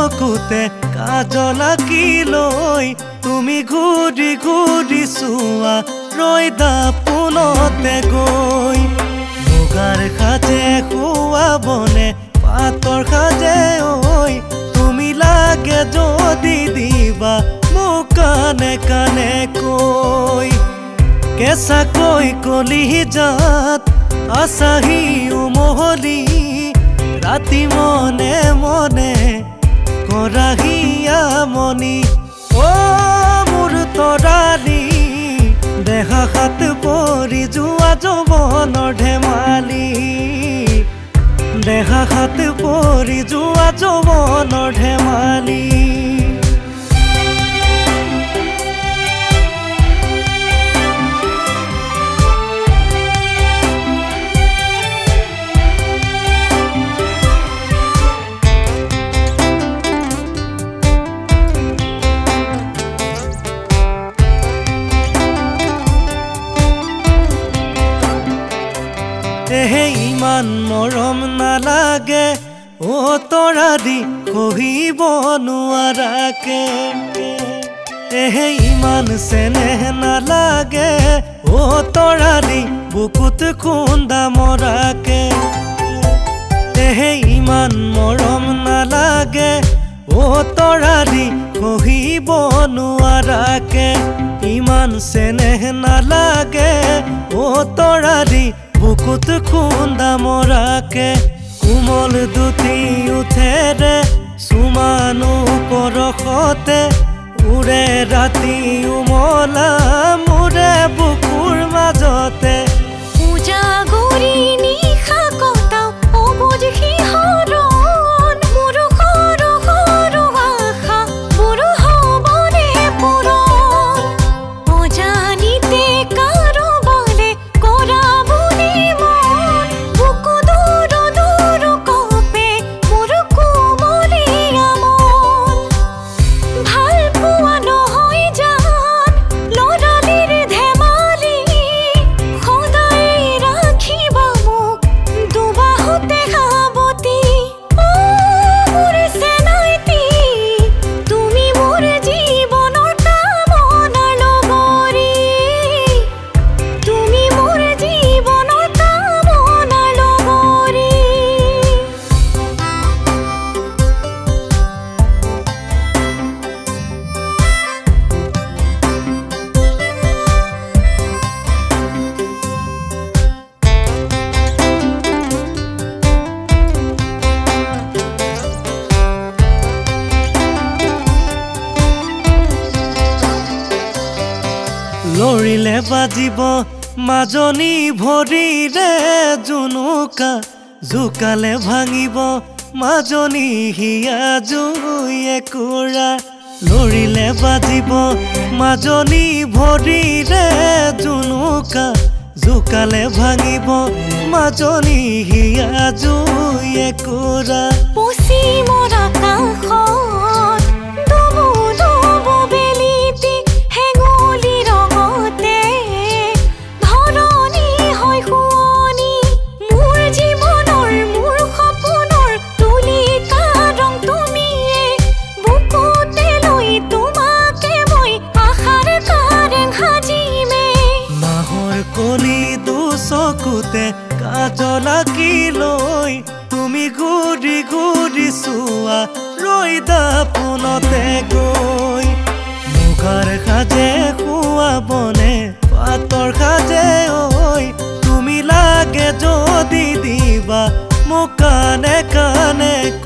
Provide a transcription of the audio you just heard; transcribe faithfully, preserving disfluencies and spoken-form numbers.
চকুতে কাজল আঁকি লৈ তুমি ঘূৰি ঘূৰি চোৱা ৰৈ দাপোনতে গৈ মুগাৰ সাজে খুৱাবনে পাতৰ সাজে ঐ তুমি লাগে যদি দিবা মোক কানে কানে কৈ কেঁচাকৈ কলি যাত আছাহি উমহলি ৰাতি মনে মনে কৰাহিয়া মনি অ মোৰ তৰালি দেহা হাত পৰি যোৱা যৌৱনৰ ধেমালি দেহা হাত পৰি যোৱা যৌৱনৰ ধেমালি এহে ইমান মৰম নালাগে অ তৰালি কহিব নোৱাৰাকে এহে ইমান চেনেহ নালাগে অ তৰালি বুকুত খুন্দা মৰাকে এহে ইমান মৰম নালাগে অ তৰালি কহিব নোৱাৰাকে ইমান চেনেহ নালাগে অ তৰালি বুকুত খুন্দা মৰাকে কোমল দুটি উঠেৰে চুমানো পৰশতে উৰে ৰাতি উমলা মোৰে বুকুৰ মাজতে পূজা কৰি নিশা কটাও অবুজ শিহৰণ মোৰ সৰু সৰু আশা মোৰ হ'বনে পূৰণ অজানিতে কাৰোবাৰে কৰা লৰিলে বাজিব মাজনী ভৰিৰে জুনুকা জোকালে ভাঙিব মাজনী হিয়া জুই একুৰা লৰিলে বাজিব মাজনী ভৰিৰে জুনুকা জোকালে ভাঙিব মাজনী হিয়া জুই একুৰা পশ্চিমৰ আকাশত ডুবু ডুবু বেলিটি হেঙুলি ৰঙতে ধৰণী হৈ শুৱনি মোৰ জীৱনৰ মোৰ সপোনৰ তুলিকা ৰং তুমিয়ে বুকুতে লৈ তোমাকে মই আশাৰ কাৰেং সাজিমে মাহৰ কলি দুচকুতে কাজল আঁকি লৈ তুমি ঘূৰি ঘূৰি চোৱা ৰৈ দাপোনতে গৈ মুগাৰ সাজে খুৱাবনে পাতৰ সাজে ঐ তুমি লাগে যদি দিবা মোক কানে কানে